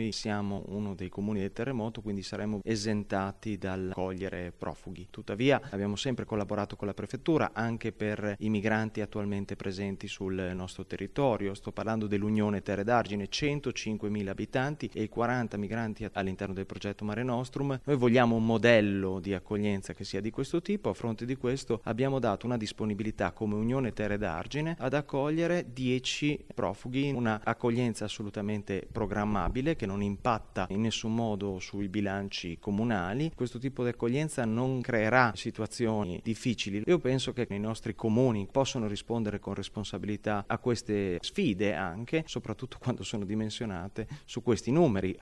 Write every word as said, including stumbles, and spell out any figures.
noi siamo uno dei comuni del terremoto, quindi saremo esentati dal cogliere profughi. Tuttavia abbiamo sempre collaborato con la prefettura anche per i migranti attualmente presenti sul nostro territorio. Sto parlando dell'Unione Terre d'Argine, centocinquemila abitanti e quaranta migranti all'interno del progetto Mare Nostrum. Noi vogliamo un modello di accoglienza che sia di questo tipo. A fronte di questo abbiamo dato una disponibilità come Unione Terre d'Argine ad accogliere dieci profughi, una accoglienza assolutamente programmabile che non impatta in nessun modo sui bilanci comunali. Questo tipo di accoglienza non creerà situazioni difficili. Io penso che i nostri comuni possono rispondere con responsabilità a queste sfide, anche soprattutto quando sono dimensionate su questi numeri.